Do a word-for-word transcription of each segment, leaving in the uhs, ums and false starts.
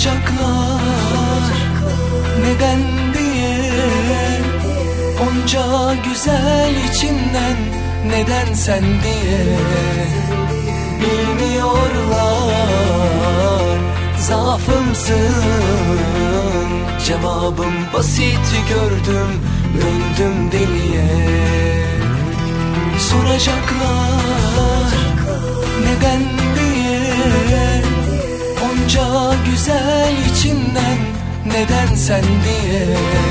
Soracaklar neden diye, onca güzel içinden neden sen diye. Bilmiyorlar zaafımsın, cevabım basit, gördüm döndüm deliye. Soracaklar neden diye, onca güzel içinden neden sen diye.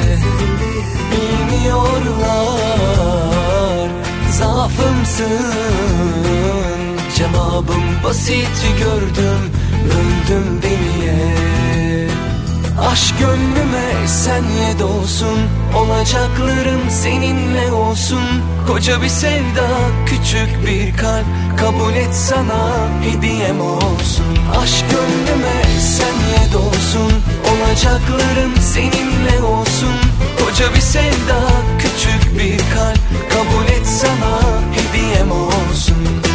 Bilmiyorlar zaafımsın, cevabım basit, gördüm döndüm deliye. Aşk gönlüme sen ye dolsun, olacaklarım seninle olsun. Koca bir sevda, küçük bir kalp, kabul et sana hediyem olsun. Aşk gönlüme sen ye dolsun, olacaklarım seninle olsun. Koca bir sevda, küçük bir kalp, kabul et sana hediyem olsun.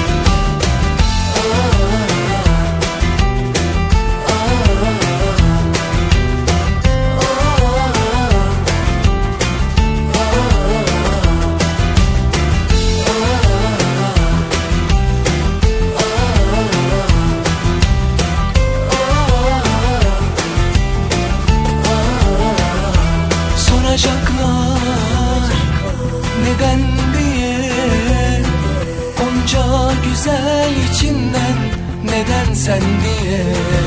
Soracaklar neden diye, onca güzel içinden neden sen diye.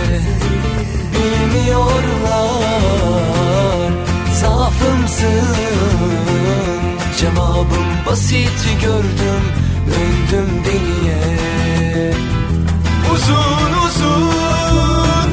Bilmiyorlar zaafımsın, cevabım basit, gördüm döndüm deliye. Uzun uzun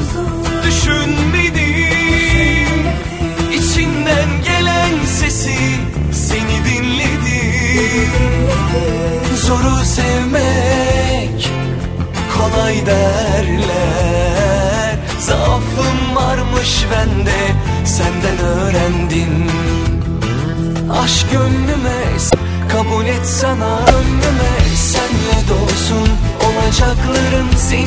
düşünmedim, içinden gelen sesi seni dinledim. Zoru sevmek kolay derler, zaafım varmış bende, senden öğrendim. Aşk gönlüme kabul et sana, gönlüme sen ye dolsun, olacaklarım senin.